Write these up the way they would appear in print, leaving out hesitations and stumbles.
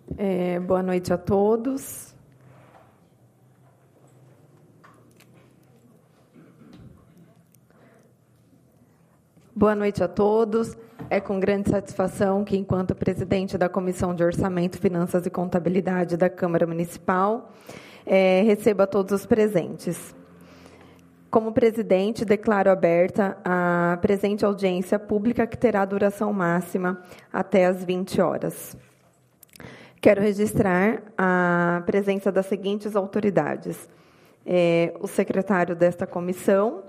Boa noite a todos. Boa noite a todos. É com grande satisfação que, enquanto presidente da Comissão de Orçamento, Finanças e Contabilidade da Câmara Municipal, recebo a todos os presentes. Como presidente, declaro aberta a presente audiência pública que terá duração máxima até às 20 horas. Quero registrar a presença das seguintes autoridades. O secretário desta comissão,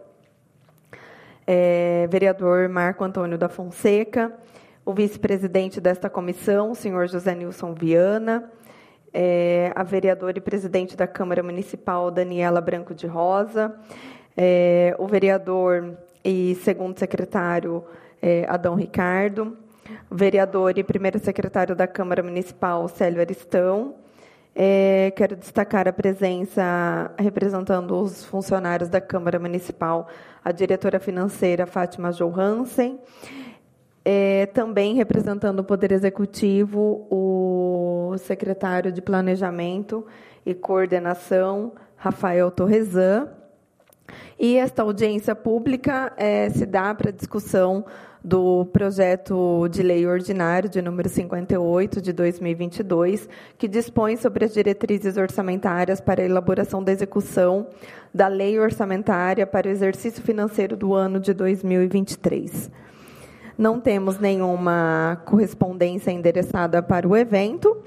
vereador Marco Antônio da Fonseca, o vice-presidente desta comissão, o senhor José Nilson Viana, a vereadora e presidente da Câmara Municipal, Daniela Branco de Rosa, o vereador e segundo secretário, Adão Ricardo, o vereador e primeiro secretário da Câmara Municipal, Célio Aristão. Quero destacar a presença, representando os funcionários da Câmara Municipal, a diretora financeira, Fátima Johansen. Também representando o Poder Executivo, o secretário de Planejamento e Coordenação, Rafael Torresan. E esta audiência pública se dá para discussão do projeto de lei ordinário de número 58 de 2022, que dispõe sobre as diretrizes orçamentárias para a elaboração da execução da lei orçamentária para o exercício financeiro do ano de 2023. Não temos nenhuma correspondência endereçada para o evento.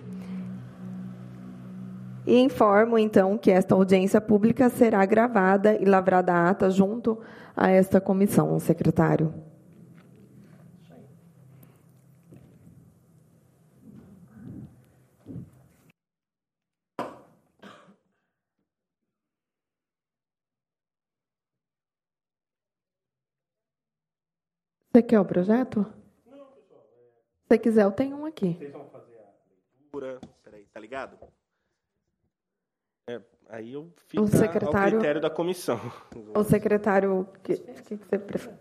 E informo, então, que esta audiência pública será gravada e lavrada a ata junto a esta comissão, secretário. Você quer o projeto? Não, pessoal. Se você quiser, eu tenho um aqui. Vocês vão fazer a leitura. Peraí, tá ligado? Aí eu fico ao critério da comissão. O secretário, o que você prefere?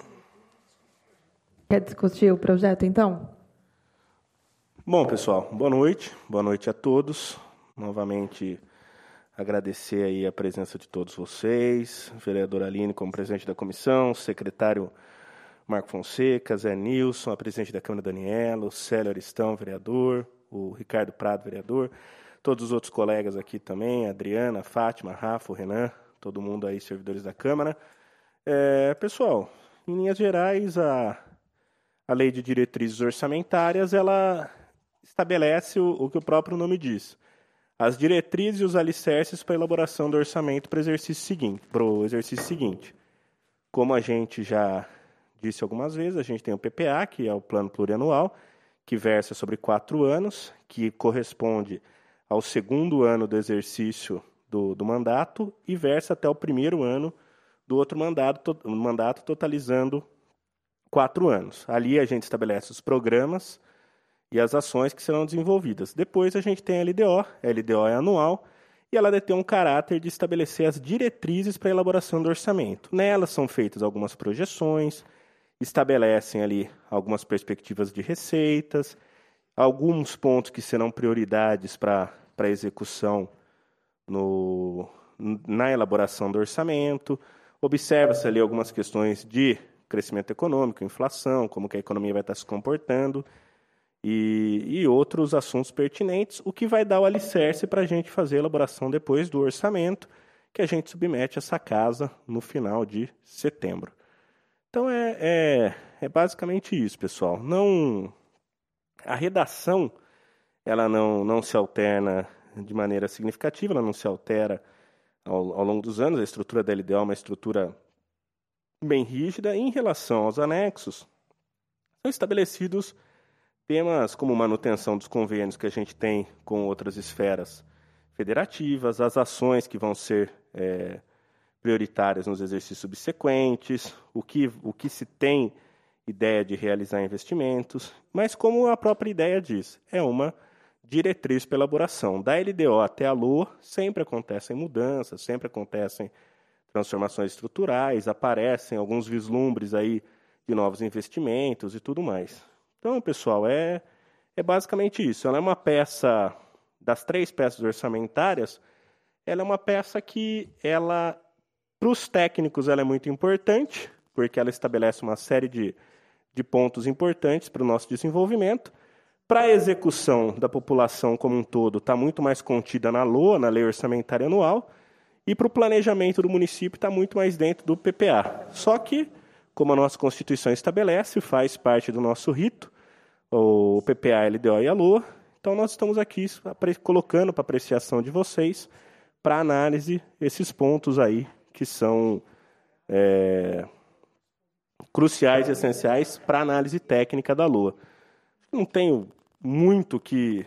Quer discutir o projeto, então? Bom, pessoal, boa noite a todos. Novamente, agradecer aí a presença de todos vocês, vereadora Aline como presidente da comissão, secretário Marco Fonseca, Zé Nilson, a presidente da Câmara Daniela, o Célio Aristão, vereador, o Ricardo Prado, vereador, todos os outros colegas aqui também, a Adriana, a Fátima, a Rafa, o Renan, todo mundo aí, servidores da Câmara. Pessoal, em linhas gerais, a Lei de Diretrizes Orçamentárias, ela estabelece o que o próprio nome diz. As diretrizes e os alicerces para a elaboração do orçamento para o exercício seguinte. Como a gente já disse algumas vezes, a gente tem o PPA, que é o Plano Plurianual, que versa sobre 4 anos, que corresponde ao segundo ano do exercício do mandato e versa até o primeiro ano do outro mandato, totalizando 4 anos. Ali a gente estabelece os programas e as ações que serão desenvolvidas. Depois a gente tem a LDO é anual, e ela detém um caráter de estabelecer as diretrizes para a elaboração do orçamento. Nelas são feitas algumas projeções, estabelecem ali algumas perspectivas de receitas, alguns pontos que serão prioridades para a execução na elaboração do orçamento, observa-se ali algumas questões de crescimento econômico, inflação, como que a economia vai estar se comportando, e outros assuntos pertinentes, o que vai dar o alicerce para a gente fazer a elaboração depois do orçamento, que a gente submete a essa casa no final de setembro. Então, é basicamente isso, pessoal. A redação ela não se alterna de maneira significativa, ela não se altera ao longo dos anos. A estrutura da LDO é uma estrutura bem rígida. Em relação aos anexos, são estabelecidos temas como manutenção dos convênios que a gente tem com outras esferas federativas, as ações que vão ser prioritárias nos exercícios subsequentes, o que se tem ideia de realizar investimentos, mas como a própria ideia diz, é uma diretriz para elaboração. Da LDO até a LOA, sempre acontecem mudanças, sempre acontecem transformações estruturais, aparecem alguns vislumbres aí de novos investimentos e tudo mais. Então, pessoal, é é basicamente isso. Ela é uma peça, das 3 peças orçamentárias, ela é uma peça que, para os técnicos, ela é muito importante, porque ela estabelece uma série de pontos importantes para o nosso desenvolvimento. Para a execução da população como um todo, está muito mais contida na LOA, na Lei Orçamentária Anual, e para o planejamento do município está muito mais dentro do PPA. Só que, como a nossa Constituição estabelece, faz parte do nosso rito, o PPA, a LDO e a LOA, então nós estamos aqui colocando para apreciação de vocês, para análise, esses pontos aí que são cruciais e essenciais para a análise técnica da LOA. Não tenho muito o que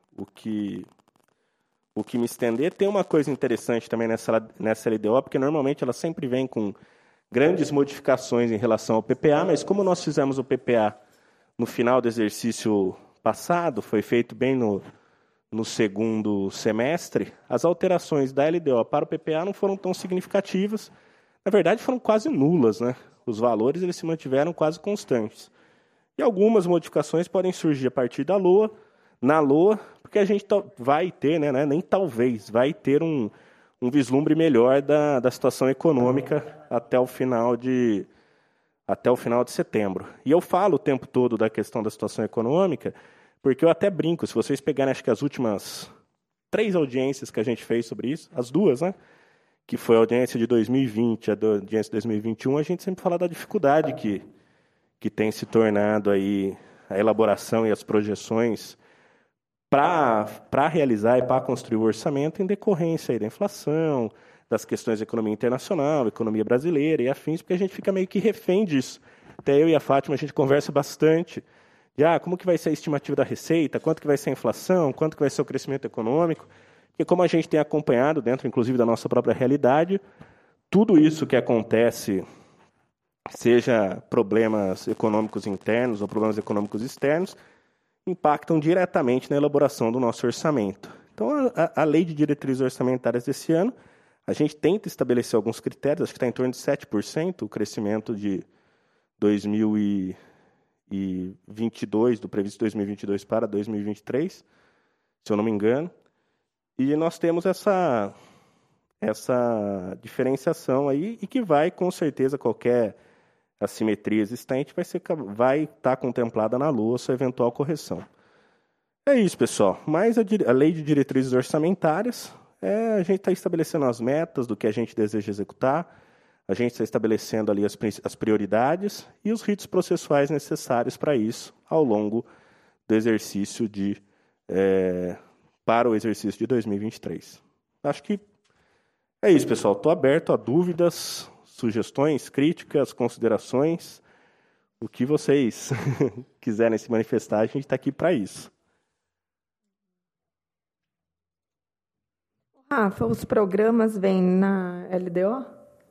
me estender. Tem uma coisa interessante também nessa LDO, porque normalmente ela sempre vem com grandes modificações em relação ao PPA, mas como nós fizemos o PPA no final do exercício passado, foi feito bem no segundo semestre, as alterações da LDO para o PPA não foram tão significativas. Na verdade, foram quase nulas, né? Os valores eles se mantiveram quase constantes. E algumas modificações podem surgir a partir da LOA, na LOA, porque a gente vai ter, né, nem talvez, vai ter um vislumbre melhor da situação econômica até o final de setembro. E eu falo o tempo todo da questão da situação econômica, porque eu até brinco, se vocês pegarem, acho que as últimas 3 audiências que a gente fez sobre isso, as 2, né, que foi a audiência de 2020 e a audiência de 2021, a gente sempre fala da dificuldade que tem se tornado aí a elaboração e as projeções para realizar e para construir o orçamento em decorrência aí da inflação, das questões de economia internacional, economia brasileira e afins, porque a gente fica meio que refém disso. Até eu e a Fátima, a gente conversa bastante de como que vai ser a estimativa da receita, quanto que vai ser a inflação, quanto que vai ser o crescimento econômico, porque como a gente tem acompanhado dentro, inclusive, da nossa própria realidade, tudo isso que acontece, seja problemas econômicos internos ou problemas econômicos externos, impactam diretamente na elaboração do nosso orçamento. Então, a Lei de Diretrizes Orçamentárias desse ano, a gente tenta estabelecer alguns critérios, acho que está em torno de 7% o crescimento de 2022, do previsto 2022 para 2023, se eu não me engano. E nós temos essa diferenciação aí, e que vai, com certeza, qualquer assimetria existente vai estar contemplada na LOA sua eventual correção. É isso, pessoal. Mas a Lei de Diretrizes Orçamentárias, a gente está estabelecendo as metas do que a gente deseja executar, a gente está estabelecendo ali as prioridades e os ritos processuais necessários para isso ao longo do exercício para o exercício de 2023. Acho que é isso, pessoal. Estou aberto a dúvidas, sugestões, críticas, considerações, o que vocês quiserem se manifestar, a gente está aqui para isso. Rafa, os programas vêm na LDO?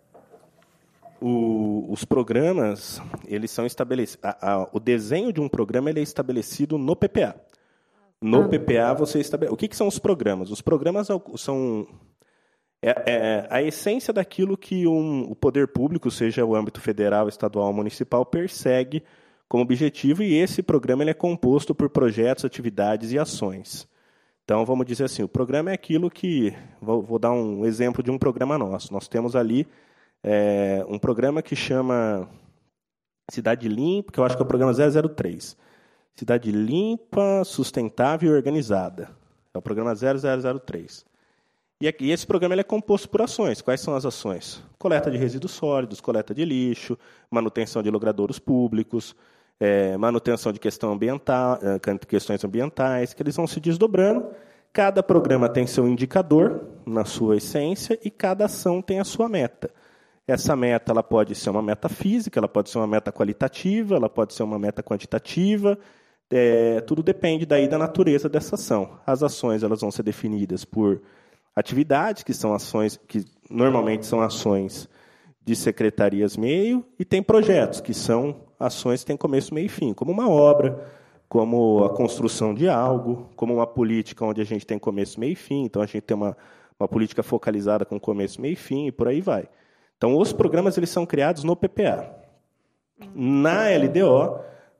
Os programas, eles são estabelecidos. O desenho de um programa ele é estabelecido no PPA. No PPA, você estabelece. O que são os programas? Os programas são a essência daquilo que o poder público, seja o âmbito federal, estadual ou municipal, persegue como objetivo, e esse programa ele é composto por projetos, atividades e ações. Então, vamos dizer assim, o programa é aquilo que... Vou dar um exemplo de um programa nosso. Nós temos ali um programa que chama Cidade Limpa, que eu acho que é o programa 003. Cidade Limpa, Sustentável e Organizada. É o programa 0003. E esse programa ele é composto por ações. Quais são as ações? Coleta de resíduos sólidos, coleta de lixo, manutenção de logradouros públicos, manutenção de questões ambientais, que eles vão se desdobrando. Cada programa tem seu indicador, na sua essência, e cada ação tem a sua meta. Essa meta ela pode ser uma meta física, ela pode ser uma meta qualitativa, ela pode ser uma meta quantitativa. Tudo depende daí da natureza dessa ação. As ações elas vão ser definidas por atividades, que são ações que normalmente são ações de secretarias meio, e tem projetos, que são ações que têm começo, meio e fim, como uma obra, como a construção de algo, como uma política onde a gente tem começo, meio e fim. Então, a gente tem uma política focalizada com começo, meio e fim, e por aí vai. Então, os programas eles são criados no PPA. Na LDO,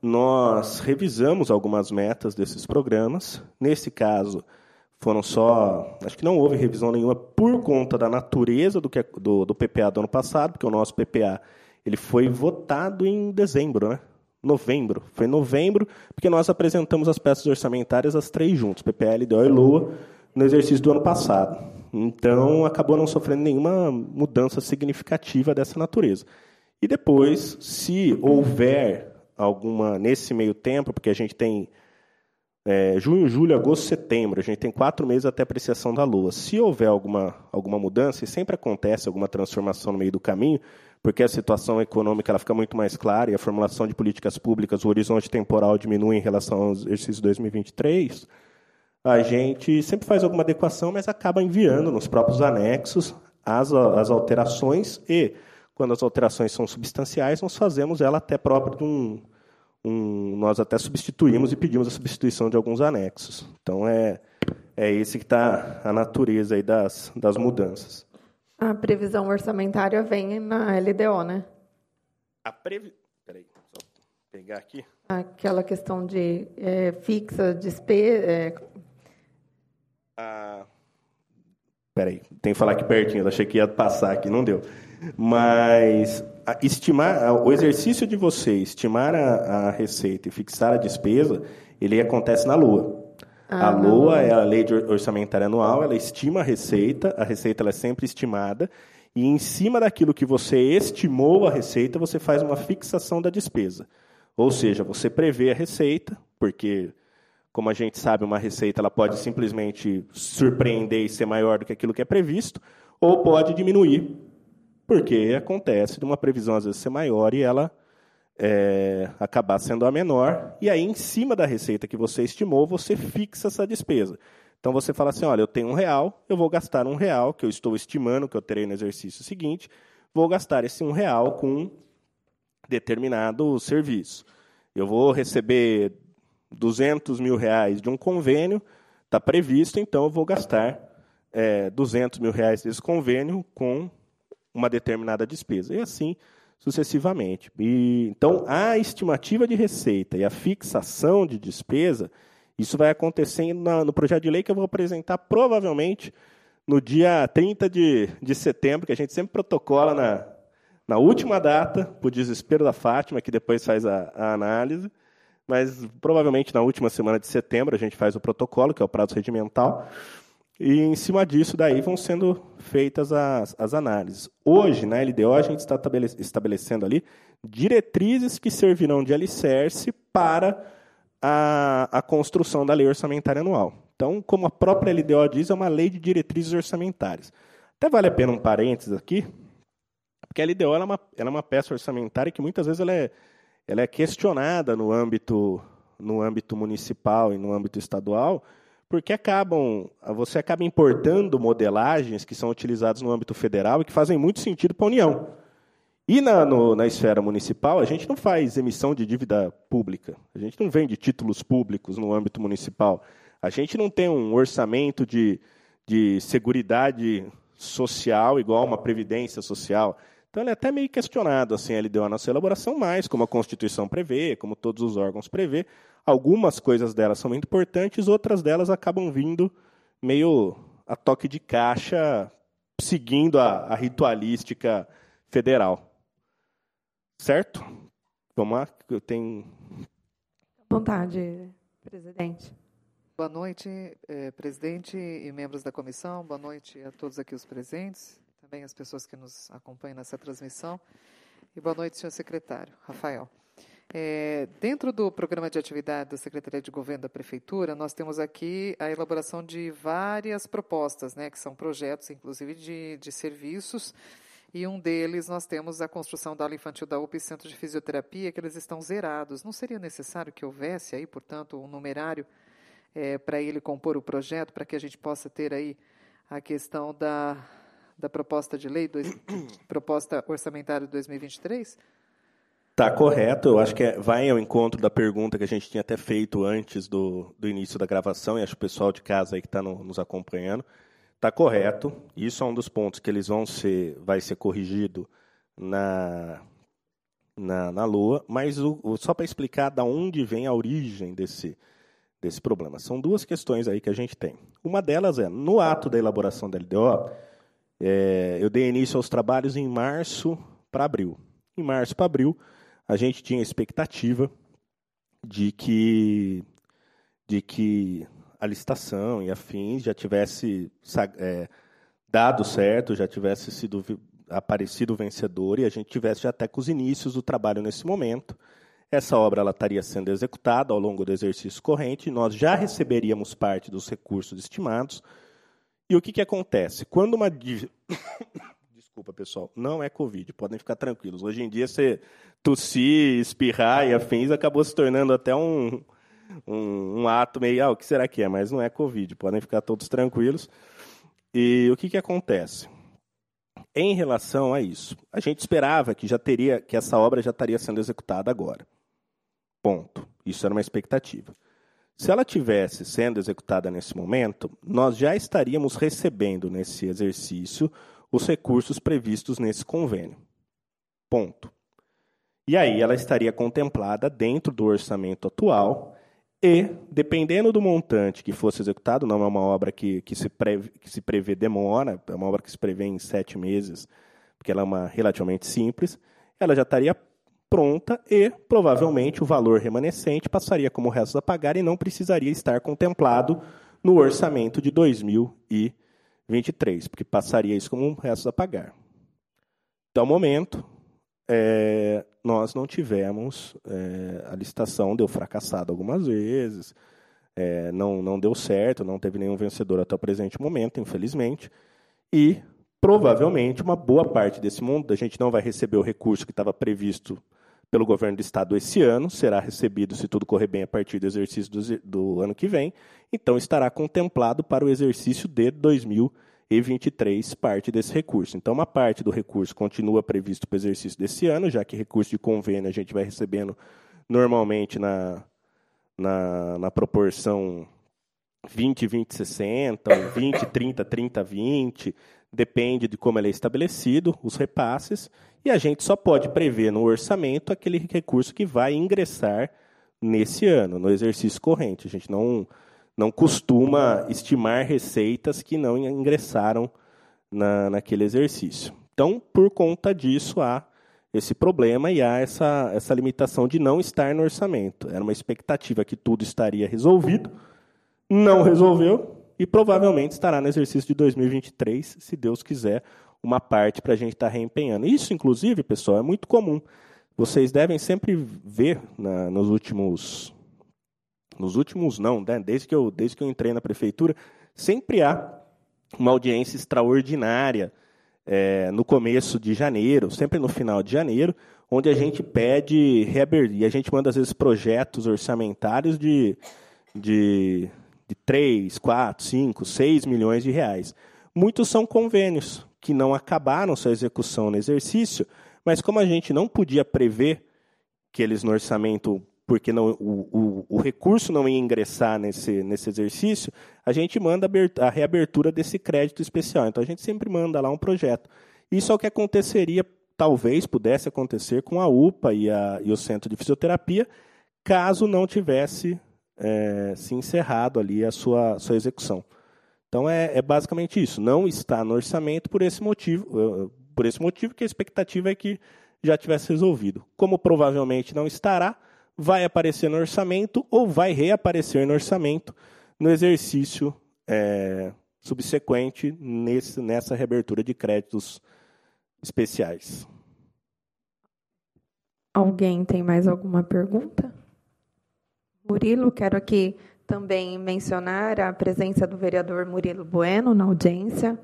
nós revisamos algumas metas desses programas. Nesse caso, foram só... Acho que não houve revisão nenhuma por conta da natureza do PPA do ano passado, porque o nosso PPA ele foi votado em dezembro, né? Novembro. Foi em novembro, porque nós apresentamos as peças orçamentárias as 3 juntos, PPA, LDO e LOA, no exercício do ano passado. Então, acabou não sofrendo nenhuma mudança significativa dessa natureza. E depois, se houver alguma, nesse meio tempo, porque a gente tem junho, julho, agosto, setembro, a gente tem 4 meses até a apreciação da LOA. Se houver alguma mudança, e sempre acontece alguma transformação no meio do caminho, porque a situação econômica ela fica muito mais clara e a formulação de políticas públicas, o horizonte temporal diminui em relação ao exercício 2023, a gente sempre faz alguma adequação, mas acaba enviando nos próprios anexos as alterações e, quando as alterações são substanciais, nós fazemos ela até próprio de nós até substituímos e pedimos a substituição de alguns anexos. Então, é esse que está a natureza aí das mudanças. A previsão orçamentária vem na LDO, né? Peraí, só pegar aqui. Aquela questão de fixa, despesa... Peraí, tem que falar aqui pertinho, eu achei que ia passar aqui, não deu. Mas o exercício de você estimar a receita e fixar a despesa, ele acontece na LOA. A LOA é a Lei Orçamentária Anual, ela estima a receita ela é sempre estimada, e em cima daquilo que você estimou a receita, você faz uma fixação da despesa. Ou seja, você prevê a receita, porque, como a gente sabe, uma receita ela pode simplesmente surpreender e ser maior do que aquilo que é previsto, ou pode diminuir, porque acontece de uma previsão às vezes ser maior e ela acabar sendo a menor, e aí em cima da receita que você estimou, você fixa essa despesa. Então você fala assim, olha, eu tenho R$1, eu vou gastar R$1, que eu estou estimando que eu terei no exercício seguinte, vou gastar esse R$1 com determinado serviço. Eu vou receber R$200 mil de um convênio, está previsto, então eu vou gastar R$200 mil desse convênio com uma determinada despesa. E assim sucessivamente. Então, a estimativa de receita e a fixação de despesa, isso vai acontecer no projeto de lei que eu vou apresentar provavelmente no dia 30 de setembro, que a gente sempre protocola na última data, por desespero da Fátima, que depois faz a análise, mas provavelmente na última semana de setembro a gente faz o protocolo, que é o prazo regimental, e em cima disso daí vão sendo feitas as análises. Hoje, na LDO, a gente está estabelecendo ali diretrizes que servirão de alicerce para a construção da lei orçamentária anual. Então, como a própria LDO diz, é uma lei de diretrizes orçamentárias. Até vale a pena um parênteses aqui, porque a LDO ela é uma peça orçamentária que muitas vezes ela é questionada no âmbito municipal e no âmbito estadual, porque você acaba importando modelagens que são utilizadas no âmbito federal e que fazem muito sentido para a União. E na esfera municipal, a gente não faz emissão de dívida pública, a gente não vende títulos públicos no âmbito municipal, a gente não tem um orçamento de seguridade social igual uma previdência social. Então, ele é até meio questionado, assim, a LDO na sua elaboração, mas como a Constituição prevê, como todos os órgãos prevê, algumas coisas delas são muito importantes, outras delas acabam vindo meio a toque de caixa, seguindo a ritualística federal. Certo? Vamos lá, eu tenho... À vontade, presidente. Boa noite, presidente e membros da comissão. Boa noite a todos aqui os presentes, também as pessoas que nos acompanham nessa transmissão. E boa noite, senhor secretário, Rafael. Dentro do programa de atividade da Secretaria de Governo da Prefeitura, nós temos aqui a elaboração de várias propostas, né, que são projetos, inclusive, de serviços, e um deles nós temos a construção da ala infantil da UPA e Centro de Fisioterapia, que eles estão zerados. Não seria necessário que houvesse aí, portanto, um numerário para ele compor o projeto, para que a gente possa ter aí a questão da proposta de lei, proposta orçamentária de 2023? Está correto, eu acho que vai ao encontro da pergunta que a gente tinha até feito antes do início da gravação, e acho que o pessoal de casa aí que está nos acompanhando. Está correto, isso é um dos pontos que vai ser corrigido na LOA, mas só para explicar de onde vem a origem desse problema. São duas questões aí que a gente tem. Uma delas é, no ato da elaboração da LDO, eu dei início aos trabalhos em março para abril. Em março para abril, a gente tinha a expectativa de que a licitação e afins já tivesse dado certo, já tivesse aparecido vencedor e a gente tivesse já até com os inícios do trabalho nesse momento. Essa obra ela estaria sendo executada ao longo do exercício corrente, nós já receberíamos parte dos recursos estimados. E o que acontece? Quando uma dívida... Desculpa, pessoal, não é Covid, podem ficar tranquilos. Hoje em dia, você tossir, espirrar e afins acabou se tornando até um ato meio, o que será que é? Mas não é Covid, podem ficar todos tranquilos. E o que acontece? Em relação a isso, a gente esperava que essa obra já estaria sendo executada agora. Ponto. Isso era uma expectativa. Se ela tivesse sendo executada nesse momento, nós já estaríamos recebendo nesse exercício os recursos previstos nesse convênio. Ponto. E aí ela estaria contemplada dentro do orçamento atual e, dependendo do montante que fosse executado, não é uma obra que se prevê demora, é uma obra que se prevê em 7 meses, porque ela é relativamente simples, ela já estaria pronta e, provavelmente, o valor remanescente passaria como restos a pagar e não precisaria estar contemplado no orçamento de 2023, porque passaria isso como restos a pagar. Até o momento, nós não tivemos, a licitação deu fracassado algumas vezes, não deu certo, não teve nenhum vencedor até o presente momento, infelizmente, e provavelmente uma boa parte desse mundo, a gente não vai receber o recurso que estava previsto pelo governo do estado esse ano, será recebido, se tudo correr bem, a partir do exercício do ano que vem, então estará contemplado para o exercício de 2023, parte desse recurso. Então, uma parte do recurso continua previsto para o exercício desse ano, já que recurso de convênio a gente vai recebendo normalmente na proporção 20, 20, 60, ou 20, 30, 30, 20, depende de como ele é estabelecido, os repasses, e a gente só pode prever no orçamento aquele recurso que vai ingressar nesse ano, no exercício corrente. A gente não costuma estimar receitas que não ingressaram naquele exercício. Então, por conta disso, há esse problema e há essa limitação de não estar no orçamento. Era uma expectativa que tudo estaria resolvido, não resolveu e provavelmente estará no exercício de 2023, se Deus quiser, uma parte para a gente estar reempenhando. Isso, inclusive, pessoal, é muito comum. Vocês devem sempre ver nos últimos não, né? Desde que eu entrei na prefeitura, sempre há uma audiência extraordinária no começo de janeiro, sempre no final de janeiro, onde a gente pede reabertura, e a gente manda, às vezes, projetos orçamentários de 3, 4, 5, 6 milhões de reais. Muitos são convênios que não acabaram sua execução no exercício, mas como a gente não podia prever que eles no orçamento, porque o recurso não ia ingressar nesse exercício, a gente manda a reabertura desse crédito especial. Então, a gente sempre manda lá um projeto. Isso é o que aconteceria, talvez pudesse acontecer com a UPA e o Centro de Fisioterapia, caso não tivesse se encerrado ali a sua execução. Então, é basicamente isso. Não está no orçamento por esse motivo que a expectativa é que já tivesse resolvido. Como provavelmente não estará, vai aparecer no orçamento ou vai reaparecer no orçamento no exercício subsequente nessa reabertura de créditos especiais. Alguém tem mais alguma pergunta? Murilo, quero aqui também mencionar a presença do vereador Murilo Bueno na audiência.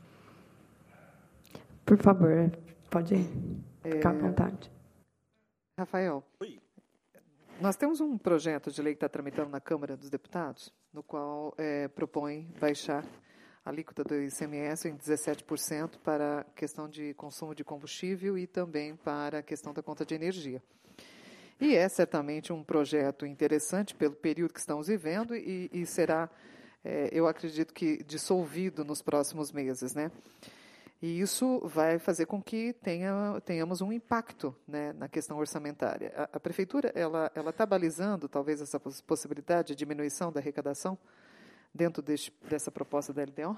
Por favor, pode ficar à vontade. Rafael, nós temos um projeto de lei que está tramitando na Câmara dos Deputados, no qual propõe baixar a alíquota do ICMS em 17% para a questão de consumo de combustível e também para a questão da conta de energia. E é certamente um projeto interessante pelo período que estamos vivendo e será, eu acredito que, dissolvido nos próximos meses, né? E isso vai fazer com que tenhamos um impacto, né, na questão orçamentária. A Prefeitura ela está balizando, talvez, essa possibilidade de diminuição da arrecadação dentro dessa proposta da LDO?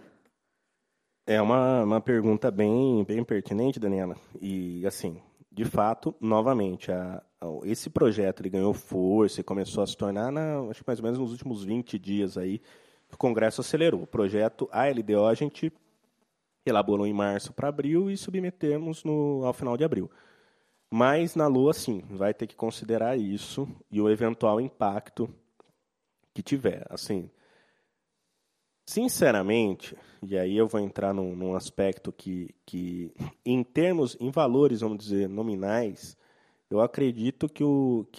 É uma pergunta bem pertinente, Daniela. E, assim, de fato, novamente, esse projeto ele ganhou força e começou a se tornar, acho que mais ou menos nos últimos 20 dias aí, o Congresso acelerou. O projeto, a LDO, a gente elaborou em março para abril e submetemos ao final de abril. Mas na LOA, sim, vai ter que considerar isso e o eventual impacto que tiver. Assim, sinceramente, e aí eu vou entrar num aspecto que em valores, vamos dizer, nominais, eu acredito que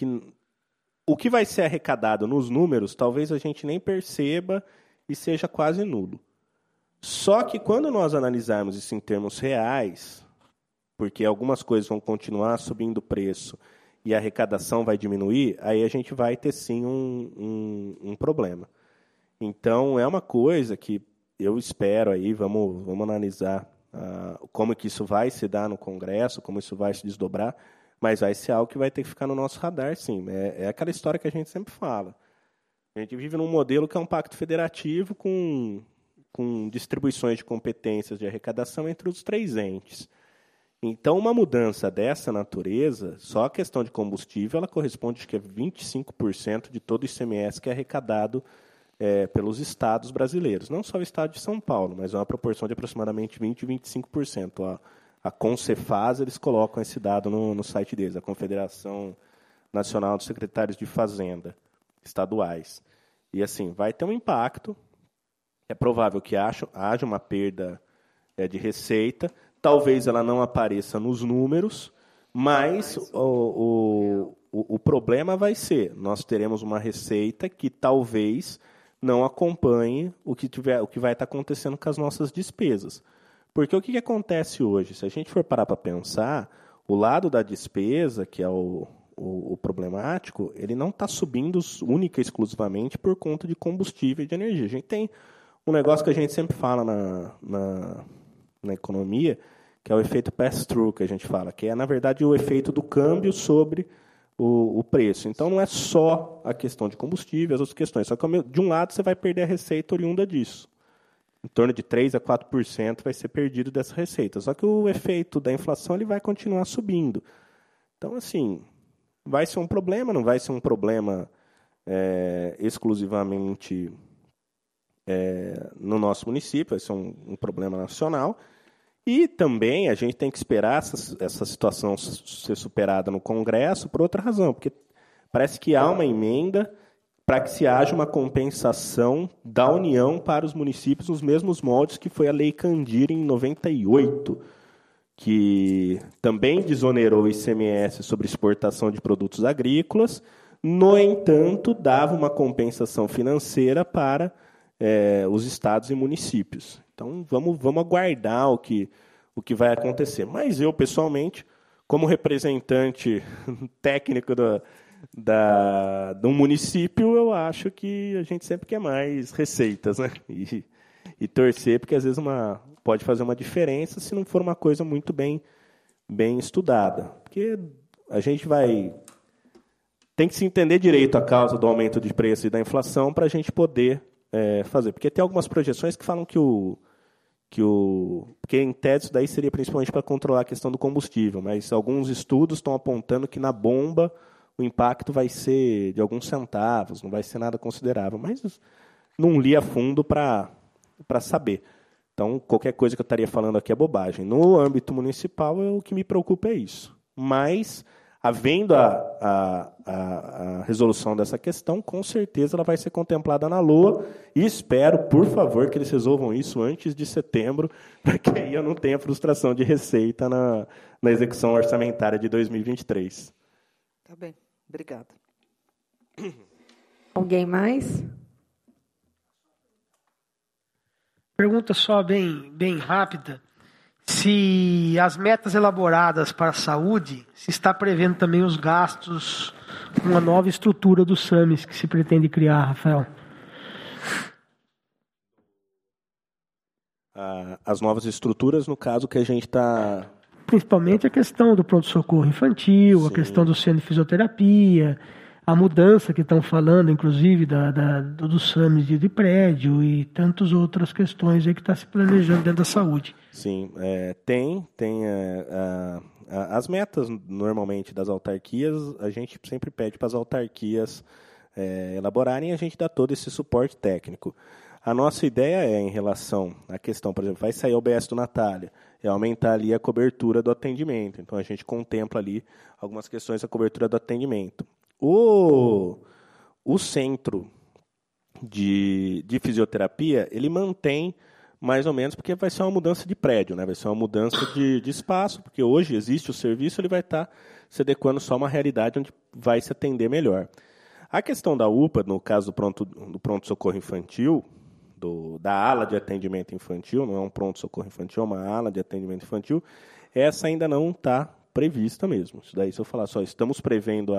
o que vai ser arrecadado nos números, talvez a gente nem perceba e seja quase nulo. Só que quando nós analisarmos isso em termos reais, porque algumas coisas vão continuar subindo o preço e a arrecadação vai diminuir, aí a gente vai ter sim um problema. Então, é uma coisa que eu espero aí, vamos analisar como que isso vai se dar no Congresso, como isso vai se desdobrar, mas vai ser algo que vai ter que ficar no nosso radar, sim. É aquela história que a gente sempre fala. A gente vive num modelo que é um pacto federativo com distribuições de competências de arrecadação entre os 3 entes. Então, uma mudança dessa natureza, só a questão de combustível, ela corresponde, acho que é 25% de todo o ICMS que é arrecadado pelos estados brasileiros. Não só o estado de São Paulo, mas é uma proporção de aproximadamente 20% e 25%. A Concefaz, eles colocam esse dado no site deles, a Confederação Nacional dos Secretários de Fazenda Estaduais. E, assim, vai ter um impacto. É provável que haja uma perda de receita. Talvez ela não apareça nos números, mas o problema vai ser, nós teremos uma receita que talvez não acompanhe o que vai estar acontecendo com as nossas despesas. Porque o que acontece hoje? Se a gente for parar para pensar, o lado da despesa, que é o problemático, ele não está subindo única e exclusivamente por conta de combustível e de energia. A gente tem um negócio que a gente sempre fala na economia, que é o efeito pass-through, que a gente fala, que é, na verdade, o efeito do câmbio sobre o preço. Então, não é só a questão de combustível, as outras questões. Só que, de um lado, você vai perder a receita oriunda disso. Em torno de 3% a 4% vai ser perdido dessa receita. Só que o efeito da inflação ele vai continuar subindo. Então, assim, vai ser um problema, não vai ser um problema exclusivamente no nosso município, vai ser um problema nacional. E também a gente tem que esperar essa situação ser superada no Congresso por outra razão, porque parece que há uma emenda para que se haja uma compensação da União para os municípios nos mesmos moldes que foi a Lei Candir em 98, que também desonerou o ICMS sobre exportação de produtos agrícolas, no entanto, dava uma compensação financeira para os estados e municípios. Então, vamos aguardar o que vai acontecer. Mas eu, pessoalmente, como representante técnico do município, eu acho que a gente sempre quer mais receitas, né? E torcer, porque às vezes pode fazer uma diferença se não for uma coisa muito bem estudada. Porque a gente tem que se entender direito a causa do aumento de preço e da inflação para a gente poder fazer. Porque tem algumas projeções que falam porque em tese isso daí seria principalmente para controlar a questão do combustível, mas alguns estudos estão apontando que na bomba o impacto vai ser de alguns centavos, não vai ser nada considerável, mas não li a fundo para saber. Então, qualquer coisa que eu estaria falando aqui é bobagem. No âmbito municipal, o que me preocupa é isso. Mas, havendo a resolução dessa questão, com certeza ela vai ser contemplada na LOA e espero, por favor, que eles resolvam isso antes de setembro, para que aí eu não tenha frustração de receita na execução orçamentária de 2023. Tá bem, obrigada. Alguém mais? Pergunta só bem rápida. Se as metas elaboradas para a saúde, se está prevendo também os gastos com a nova estrutura do SAMES que se pretende criar, Rafael? as novas estruturas, no caso que a gente está... Principalmente a questão do pronto-socorro infantil, a questão do centro de fisioterapia, a mudança que estão falando, inclusive, do SAMs de prédio e tantas outras questões aí que está se planejando dentro da saúde. Sim, tem as metas, normalmente, das autarquias, a gente sempre pede para as autarquias elaborarem e a gente dá todo esse suporte técnico. A nossa ideia em relação à questão, por exemplo, vai sair o OBS do Natália, é aumentar ali a cobertura do atendimento. Então, a gente contempla ali algumas questões da cobertura do atendimento. O centro de fisioterapia, ele mantém mais ou menos, porque vai ser uma mudança de prédio, né? Vai ser uma mudança de espaço, porque hoje existe o serviço, ele vai estar se adequando só a uma realidade onde vai se atender melhor. A questão da UPA, no caso do pronto-socorro infantil, da ala de atendimento infantil, não é um pronto-socorro infantil, é uma ala de atendimento infantil, essa ainda não está prevista mesmo. Isso daí, se eu falar só, estamos prevendo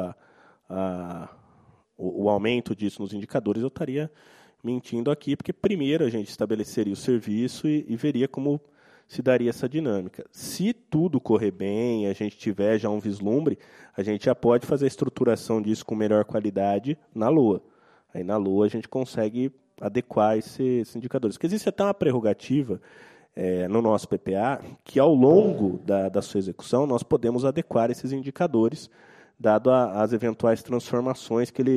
o aumento disso nos indicadores, eu estaria mentindo aqui, porque primeiro a gente estabeleceria o serviço e veria como se daria essa dinâmica. Se tudo correr bem, a gente tiver já um vislumbre, a gente já pode fazer a estruturação disso com melhor qualidade na LOA. Aí na LOA a gente consegue adequar esses indicadores. Porque existe até uma prerrogativa no nosso PPA que, ao longo da sua execução, nós podemos adequar esses indicadores, dado as eventuais transformações que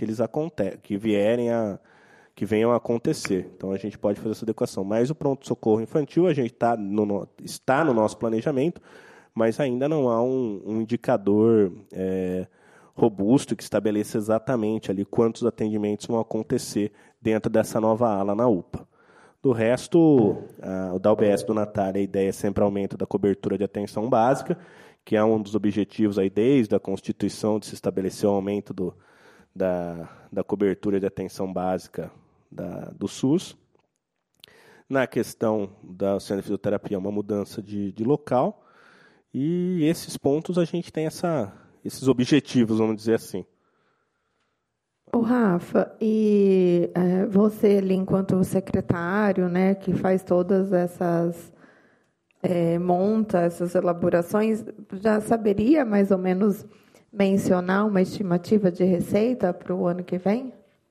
venham a acontecer. Então, a gente pode fazer essa adequação. Mas o pronto-socorro infantil, a gente está no nosso planejamento, mas ainda não há um indicador robusto que estabeleça exatamente ali quantos atendimentos vão acontecer dentro dessa nova ala na UPA. Do resto, o da UBS do Natália, a ideia é sempre aumento da cobertura de atenção básica, que é um dos objetivos aí desde a Constituição de se estabelecer o aumento da cobertura de atenção básica do SUS. Na questão da centro de fisioterapia, uma mudança de local. E esses pontos a gente tem esses objetivos, vamos dizer assim. O Rafa, e você ali enquanto secretário, né, que faz todas essas monta essas elaborações, já saberia mais ou menos mencionar uma estimativa de receita para o ano que vem?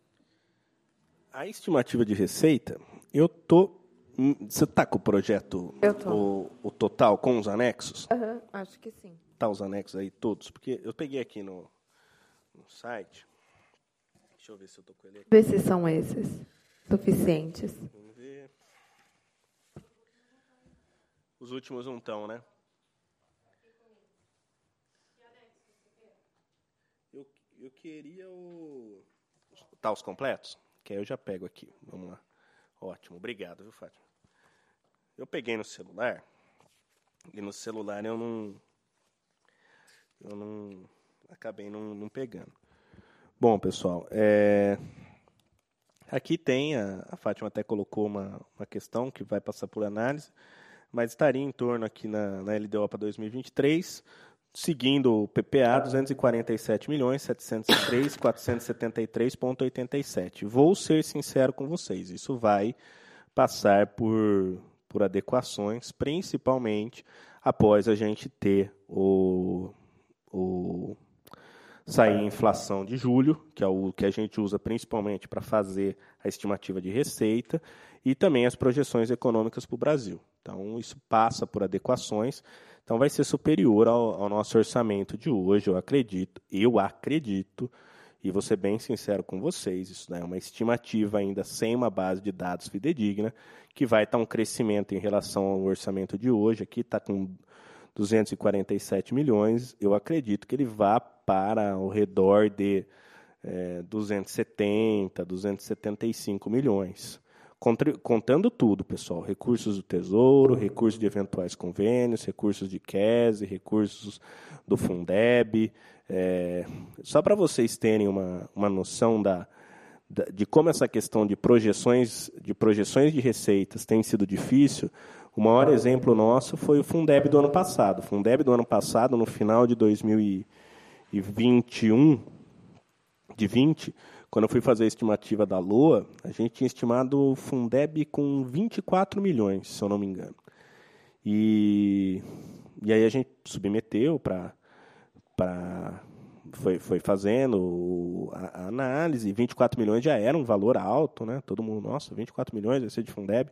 A estimativa de receita, você está com o projeto, o total, com os anexos? Uhum, acho que sim. Tá os anexos aí todos? Porque eu peguei aqui no site. Deixa eu ver se eu estou com ele aqui. Ver se são esses suficientes. Vamos ver. Os últimos não estão, né? Eu queria os completos? Que aí eu já pego aqui. Vamos lá. Ótimo, obrigado, viu, Fátima? Eu peguei no celular, e no celular eu acabei não pegando. Bom, pessoal, aqui tem, a Fátima até colocou uma questão que vai passar por análise, mas estaria em torno aqui na LDO para 2023, seguindo o PPA, 247.703.473,87. Vou ser sincero com vocês, isso vai passar por adequações, principalmente após a gente ter sair a inflação de julho, que é o que a gente usa principalmente para fazer a estimativa de receita, e também as projeções econômicas para o Brasil. Então, isso passa por adequações, então vai ser superior ao nosso orçamento de hoje, eu acredito, e vou ser bem sincero com vocês, isso é uma estimativa ainda sem uma base de dados fidedigna, que vai estar um crescimento em relação ao orçamento de hoje, aqui está com 247 milhões, eu acredito que ele vá para ao redor de 270, 275 milhões. Contando tudo, pessoal, recursos do Tesouro, recursos de eventuais convênios, recursos de QESE, recursos do Fundeb. Só para vocês terem uma noção de como essa questão de projeções de receitas tem sido difícil, o maior exemplo nosso foi o Fundeb do ano passado. O Fundeb do ano passado, no final de 2021, quando eu fui fazer a estimativa da LOA, a gente tinha estimado o Fundeb com 24 milhões, se eu não me engano. E aí a gente submeteu foi fazendo a análise, 24 milhões já era um valor alto, né? Todo mundo, nossa, 24 milhões vai ser de Fundeb.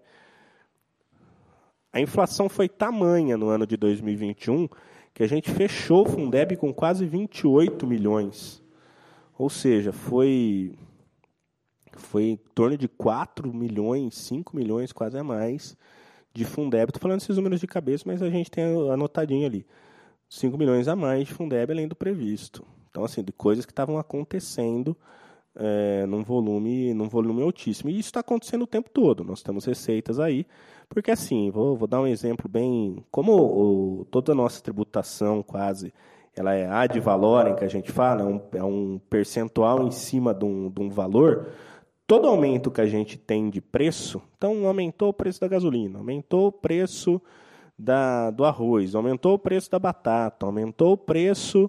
A inflação foi tamanha no ano de 2021 que a gente fechou o Fundeb com quase 28 milhões. Ou seja, foi em torno de 4 milhões, 5 milhões, quase a mais, de Fundeb. Estou falando esses números de cabeça, mas a gente tem anotadinho ali. 5 milhões a mais de Fundeb além do previsto. Então, assim, de coisas que estavam acontecendo num volume altíssimo. E isso está acontecendo o tempo todo. Nós temos receitas aí, porque assim, vou dar um exemplo bem... Como toda a nossa tributação quase, ela é ad valorem, que a gente fala, é um percentual em cima de um valor, todo aumento que a gente tem de preço, então aumentou o preço da gasolina, aumentou o preço do arroz, aumentou o preço da batata, aumentou o preço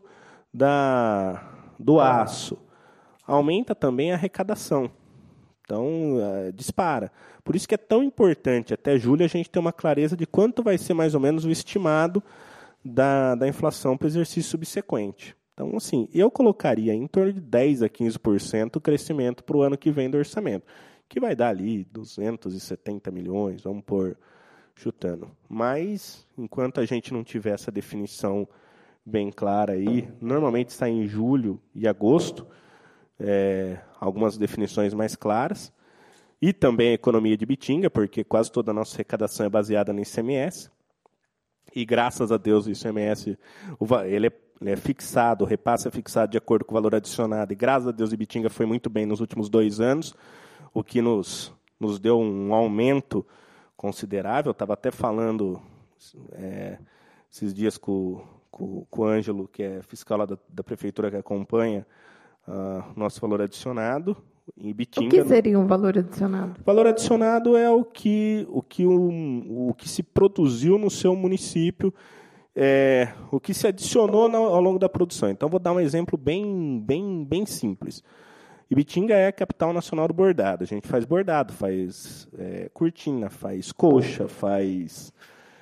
do aço, aumenta também a arrecadação. Então, dispara. Por isso que é tão importante, até julho, a gente ter uma clareza de quanto vai ser mais ou menos o estimado da inflação para o exercício subsequente. Então, assim, eu colocaria em torno de 10% a 15% o crescimento para o ano que vem do orçamento, que vai dar ali 270 milhões, vamos pôr chutando. Mas, enquanto a gente não tiver essa definição bem clara aí, normalmente sai em julho e agosto, algumas definições mais claras, e também a economia de Bitinga, porque quase toda a nossa arrecadação é baseada no ICMS, e graças a Deus o ICMS ele é fixado, o repasse é fixado de acordo com o valor adicionado, e graças a Deus o Ibitinga foi muito bem nos últimos 2 anos, o que nos deu um aumento considerável. Eu estava até falando esses dias com o Ângelo, que é fiscal lá da prefeitura que acompanha nosso valor adicionado. Em Ibitinga, o que seria um valor adicionado? O valor adicionado é o que se produziu no seu município, o que se adicionou ao longo da produção. Então, vou dar um exemplo bem simples. Ibitinga é a capital nacional do bordado. A gente faz bordado, faz cortina, faz colcha, faz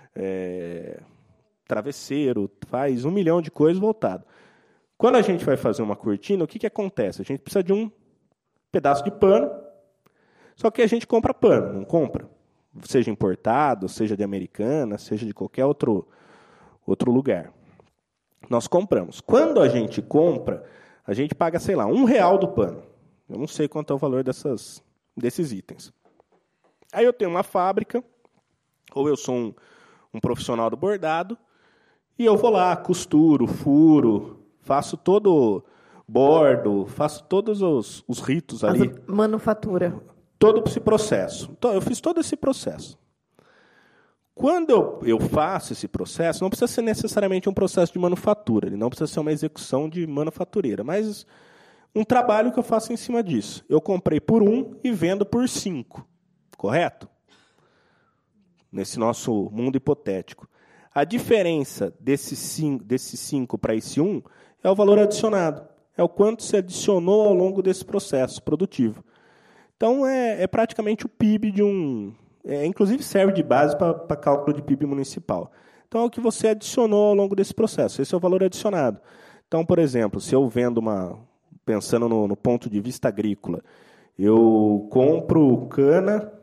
travesseiro, faz 1 milhão de coisas voltado. Quando a gente vai fazer uma cortina, o que acontece? A gente precisa de um pedaço de pano, só que a gente compra pano, não compra? Seja importado, seja de Americana, seja de qualquer outro lugar. Nós compramos. Quando a gente compra, a gente paga, sei lá, R$1 do pano. Eu não sei quanto é o valor desses itens. Aí eu tenho uma fábrica, ou eu sou um profissional do bordado, e eu vou lá, costuro, furo, faço todo bordo, faço todos os ritos ali. Manufatura. Todo esse processo. Então, eu fiz todo esse processo. Quando eu faço esse processo, não precisa ser necessariamente um processo de manufatura, ele não precisa ser uma execução de manufatureira, mas um trabalho que eu faço em cima disso. Eu comprei por 1 e vendo por 5, correto? Nesse nosso mundo hipotético. A diferença desse 5 para esse 1 é o valor adicionado. É o quanto se adicionou ao longo desse processo produtivo. Então, é praticamente o PIB de inclusive serve de base para cálculo de PIB municipal. Então, é o que você adicionou ao longo desse processo. Esse é o valor adicionado. Então, por exemplo, se eu vendo pensando no ponto de vista agrícola, eu compro cana,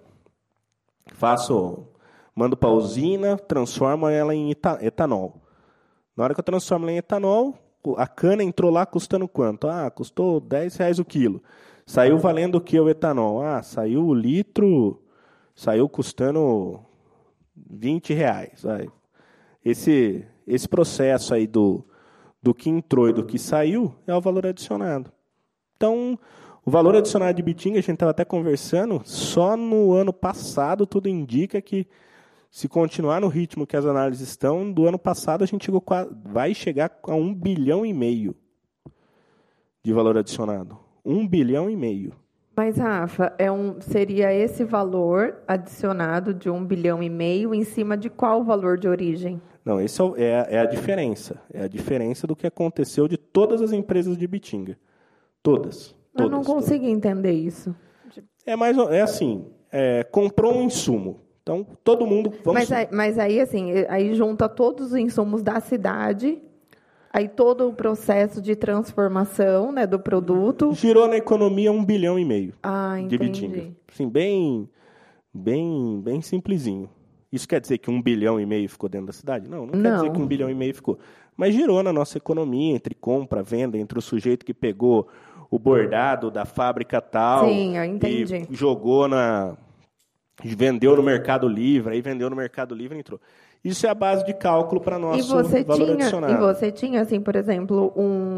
mando para a usina, transformo ela em etanol. Na hora que eu transformo ela em etanol, a cana entrou lá custando quanto? Custou R$10 o quilo. Saiu valendo o que o etanol? Saiu o litro, saiu custando R$20. Esse processo aí do que entrou e do que saiu é o valor adicionado. Então, o valor adicionado de Ibitinga, a gente estava até conversando, só no ano passado tudo indica que, se continuar no ritmo que as análises estão, do ano passado a gente vai chegar a 1,5 bilhão de valor adicionado. 1,5 bilhão. Mas, Rafa, seria esse valor adicionado de 1,5 bilhão em cima de qual valor de origem? Não, esse é a diferença. É a diferença do que aconteceu de todas as empresas de Ibitinga. Todas. Eu não consigo entender isso. É assim, comprou um insumo. Então, todo mundo... Mas aí, assim, aí junta todos os insumos da cidade, aí todo o processo de transformação, né, do produto... Girou na economia 1,5 bilhão de Bitinga. Assim, bem simplesinho. Isso quer dizer que 1,5 bilhão ficou dentro da cidade? Não quer dizer que 1,5 bilhão ficou. Mas girou na nossa economia, entre compra, venda, entre o sujeito que pegou o bordado da fábrica tal... Sim, eu entendi. E jogou vendeu no Mercado Livre, aí vendeu no Mercado Livre e entrou. Isso é a base de cálculo para nosso valor adicionado. E você tinha, assim, por exemplo,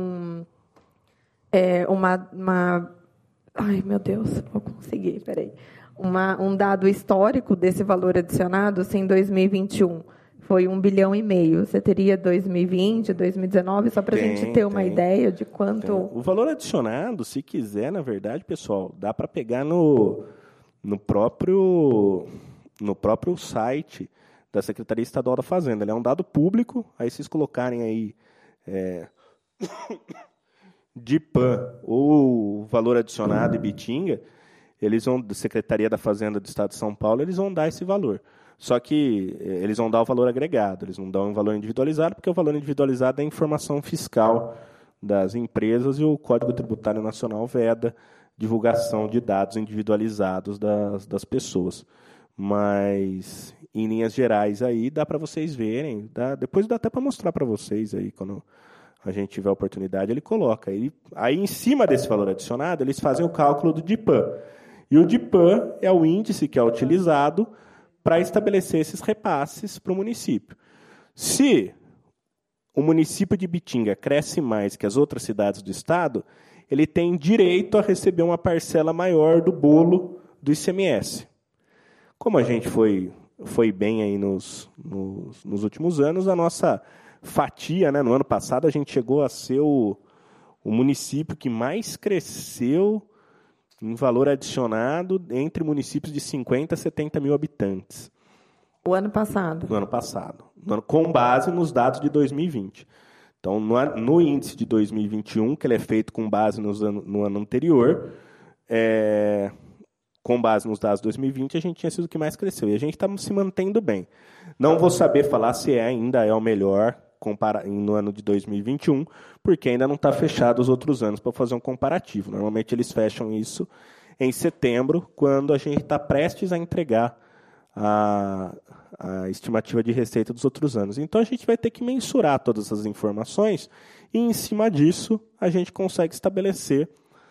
ai, meu Deus, vou conseguir, peraí. Um dado histórico desse valor adicionado, se em 2021 foi 1,5 bilhão. Você teria 2020, 2019, só para a gente ter uma ideia de quanto... O valor adicionado, se quiser, na verdade, pessoal, dá para pegar no próprio site da Secretaria Estadual da Fazenda. Ele é um dado público, aí vocês colocarem aí DIPAM ou valor adicionado e Bitinga, eles vão, da Secretaria da Fazenda do Estado de São Paulo, eles vão dar esse valor. Só que eles vão dar o valor agregado, eles não dão um valor individualizado, porque o valor individualizado é a informação fiscal das empresas e o Código Tributário Nacional veda divulgação de dados individualizados das pessoas. Mas, em linhas gerais, aí dá para vocês verem. Depois dá até para mostrar para vocês, aí, quando a gente tiver a oportunidade, ele coloca. Aí, em cima desse valor adicionado, eles fazem o cálculo do DIPAM. E o DIPAM é o índice que é utilizado para estabelecer esses repasses para o município. Se o município de Bitinga cresce mais que as outras cidades do estado, ele tem direito a receber uma parcela maior do bolo do ICMS. Como a gente foi bem aí nos últimos anos, a nossa fatia, né, no ano passado, a gente chegou a ser o município que mais cresceu em valor adicionado entre municípios de 50 a 70 mil habitantes. O ano passado? No ano passado, com base nos dados de 2020. Então, no índice de 2021, que ele é feito com base no ano anterior, com base nos dados de 2020, a gente tinha sido o que mais cresceu. E a gente está se mantendo bem. Não vou saber falar se ainda é o melhor no ano de 2021, porque ainda não está fechado os outros anos para fazer um comparativo. Normalmente, eles fecham isso em setembro, quando a gente está prestes a entregar a estimativa de receita dos outros anos. Então, a gente vai ter que mensurar todas essas informações e, em cima disso, a gente consegue estabelecer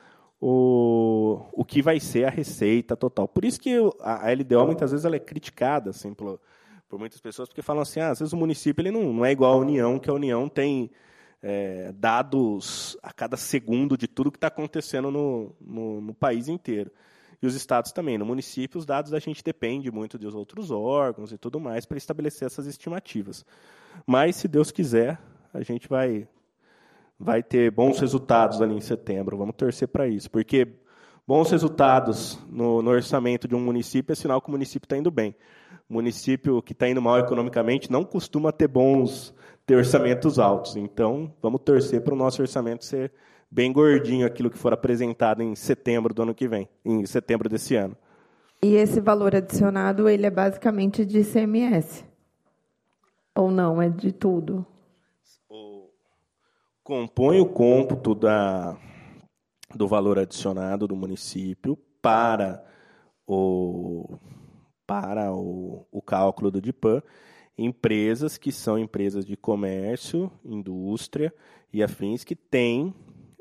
o que vai ser a receita total. Por isso que a LDO, muitas vezes, ela é criticada assim, por muitas pessoas, porque falam assim, às vezes o município ele não é igual à União, que a União tem dados a cada segundo de tudo que está acontecendo no país inteiro. E os estados também. No município, os dados da gente depende muito dos outros órgãos e tudo mais para estabelecer essas estimativas. Mas, se Deus quiser, a gente vai ter bons resultados ali em setembro. Vamos torcer para isso. Porque bons resultados no orçamento de um município é sinal que o município está indo bem. O município que está indo mal economicamente não costuma ter orçamentos altos. Então, vamos torcer para o nosso orçamento ser bem gordinho, aquilo que for apresentado em setembro do ano que vem, em setembro desse ano. E esse valor adicionado, ele é basicamente de ICMS? Ou não, é de tudo? Compõe o cômputo do valor adicionado do município para o cálculo do DIPAM, empresas que são empresas de comércio, indústria e afins que têm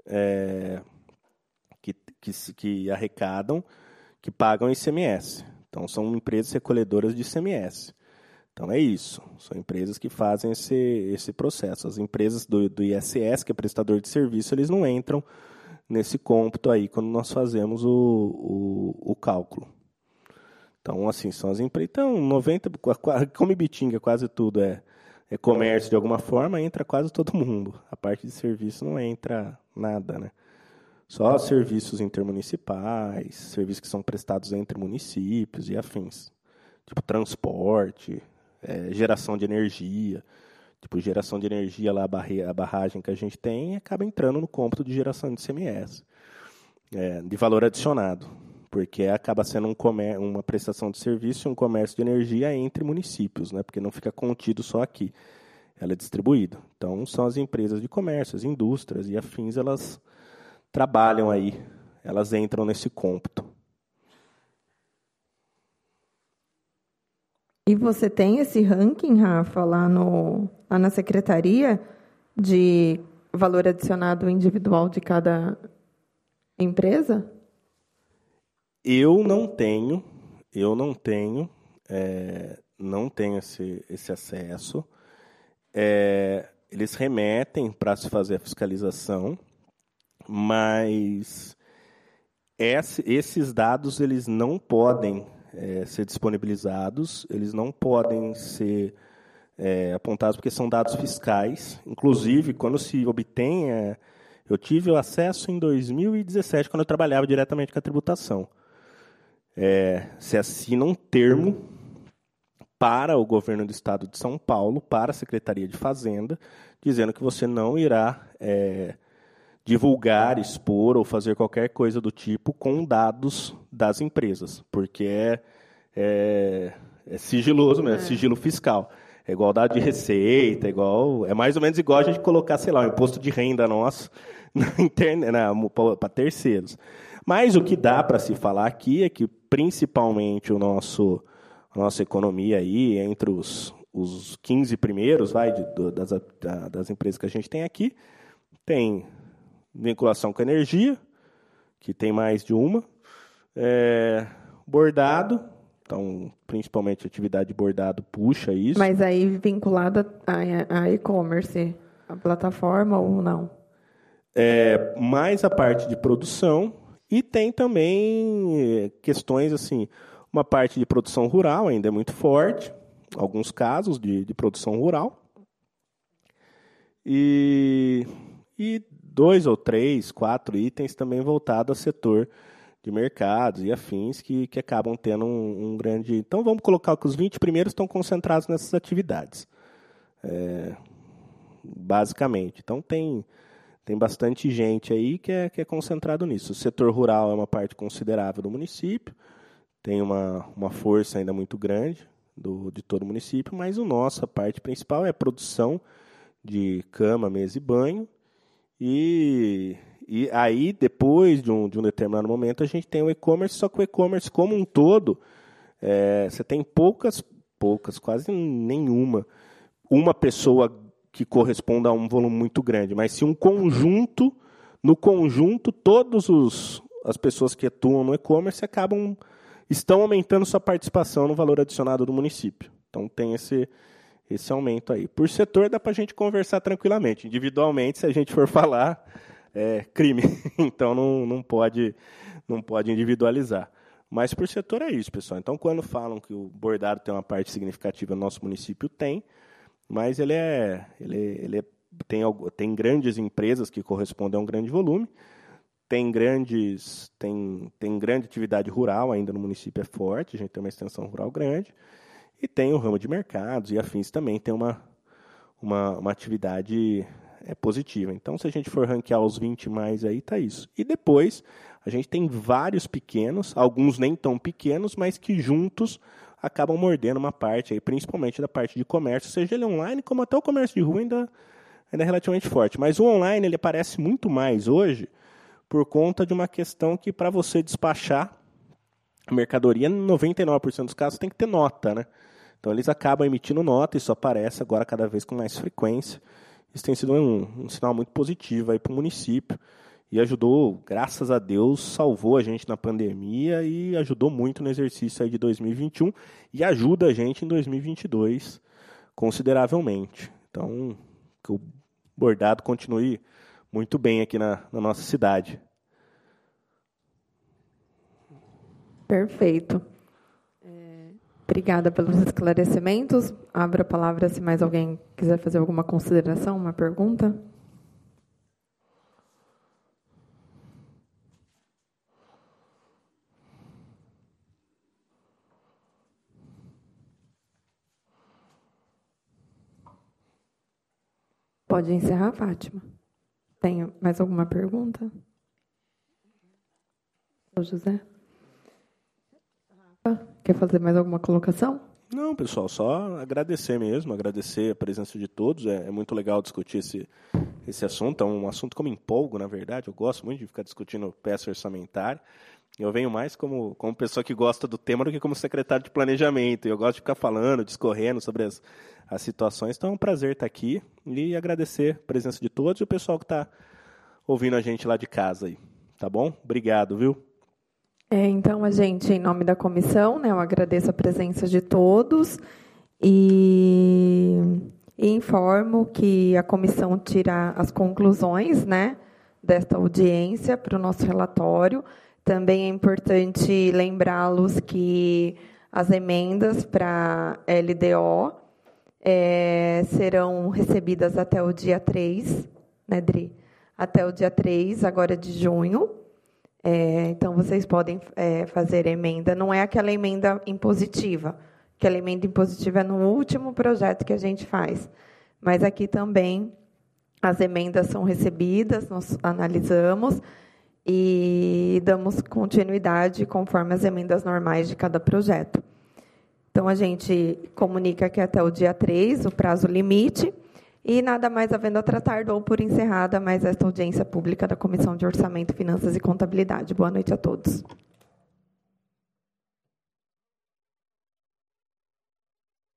que arrecadam, que pagam ICMS. Então, são empresas recolhedoras de ICMS. Então, é isso. São empresas que fazem esse processo. As empresas do ISS, que é prestador de serviço, eles não entram nesse cômputo aí quando nós fazemos o cálculo. Então, assim, são as empresas. Então, 90%, como Bitinga, quase tudo é comércio de alguma forma, entra quase todo mundo. A parte de serviço não entra nada, né? Só serviços intermunicipais, serviços que são prestados entre municípios e afins. Tipo transporte, geração de energia. Tipo, geração de energia, lá a barragem que a gente tem, acaba entrando no cômputo de geração de ICMS. de valor adicionado, porque acaba sendo uma prestação de serviço e um comércio de energia entre municípios, né? Porque não fica contido só aqui, ela é distribuída. Então, são as empresas de comércio, as indústrias e afins, elas trabalham aí, elas entram nesse cômputo. E você tem esse ranking, Rafa, lá na secretaria de valor adicionado individual de cada empresa? Eu não tenho esse acesso. Eles remetem para se fazer a fiscalização, mas esses dados eles não podem ser disponibilizados, eles não podem ser apontados porque são dados fiscais. Inclusive, quando se obtém, eu tive o acesso em 2017, quando eu trabalhava diretamente com a tributação. Se assina um termo para o governo do Estado de São Paulo, para a Secretaria de Fazenda, dizendo que você não irá divulgar, expor ou fazer qualquer coisa do tipo com dados das empresas, porque é sigiloso mesmo, é sigilo fiscal. É igual dado de receita, é mais ou menos igual a gente colocar, sei lá, um imposto de renda nosso para terceiros. Mas o que dá para se falar aqui é que, principalmente, a nossa economia aí, entre os 15 primeiros das empresas que a gente tem aqui, tem vinculação com energia, que tem mais de uma, bordado, então, principalmente a atividade de bordado puxa isso. Mas aí vinculada a e-commerce, a plataforma ou não? Mais a parte de produção e tem também questões assim, uma parte de produção rural ainda é muito forte, alguns casos de produção rural e 2 ou 3, 4 itens também voltados ao setor de mercados e afins que acabam tendo um grande... Então, vamos colocar que os 20 primeiros estão concentrados nessas atividades, basicamente. Então, tem bastante gente aí que é concentrado nisso. O setor rural é uma parte considerável do município, tem uma força ainda muito grande de todo o município, mas a nossa parte principal é a produção de cama, mesa e banho. E aí, depois de um determinado momento, a gente tem o e-commerce, só que o e-commerce como um todo, você tem poucas, quase nenhuma, uma pessoa que corresponda a um volume muito grande, mas se no conjunto, todas as pessoas que atuam no e-commerce estão aumentando sua participação no valor adicionado do município. Então, tem esse aumento aí. Por setor, dá para a gente conversar tranquilamente. Individualmente, se a gente for falar, é crime. Então, não pode individualizar. Mas por setor é isso, pessoal. Então, quando falam que o bordado tem uma parte significativa no nosso município, tem. Mas tem grandes empresas que correspondem a um grande volume. Tem grande atividade rural ainda no município, é forte. A gente tem uma extensão rural grande. E tem o ramo de mercados e afins também tem uma atividade positiva. Então, se a gente for ranquear os 20 mais aí, está isso. E depois, a gente tem vários pequenos, alguns nem tão pequenos, mas que juntos acabam mordendo uma parte, aí, principalmente da parte de comércio, seja ele online, como até o comércio de rua ainda é relativamente forte. Mas o online ele aparece muito mais hoje por conta de uma questão que, para você despachar a mercadoria, em 99% dos casos, tem que ter nota, né? Então, eles acabam emitindo nota, isso aparece agora cada vez com mais frequência. Isso tem sido um sinal muito positivo para o município e ajudou, graças a Deus, salvou a gente na pandemia e ajudou muito no exercício aí de 2021 e ajuda a gente em 2022 consideravelmente. Então, que o bordado continue muito bem aqui na nossa cidade. Perfeito. Obrigada pelos esclarecimentos. Abro a palavra se mais alguém quiser fazer alguma consideração, uma pergunta. Pode encerrar, Fátima. Tem mais alguma pergunta? José. Quer fazer mais alguma colocação? Não, pessoal, só agradecer mesmo, agradecer a presença de todos. É muito legal discutir esse assunto. É um assunto que eu me empolgo, na verdade. Eu gosto muito de ficar discutindo peça orçamentária. Eu venho mais como pessoa que gosta do tema do que como secretário de planejamento. Eu gosto de ficar falando, discorrendo sobre as situações. Então é um prazer estar aqui e agradecer a presença de todos e o pessoal que está ouvindo a gente lá de casa aí. Tá bom? Obrigado, viu? Então, a gente, em nome da comissão, né, eu agradeço a presença de todos e informo que a comissão tira as conclusões, né, desta audiência para o nosso relatório. Também é importante lembrá-los que as emendas para LDO serão recebidas até o dia 3, né, Dri? Até o dia 3, agora de junho. Então, vocês podem fazer emenda. Não é aquela emenda impositiva. Aquela emenda impositiva é no último projeto que a gente faz. Mas aqui também as emendas são recebidas, nós analisamos e damos continuidade conforme as emendas normais de cada projeto. Então, a gente comunica que até o dia 3, o prazo limite, e nada mais havendo a tratar, dou por encerrada mais esta audiência pública da Comissão de Orçamento, Finanças e Contabilidade. Boa noite a todos.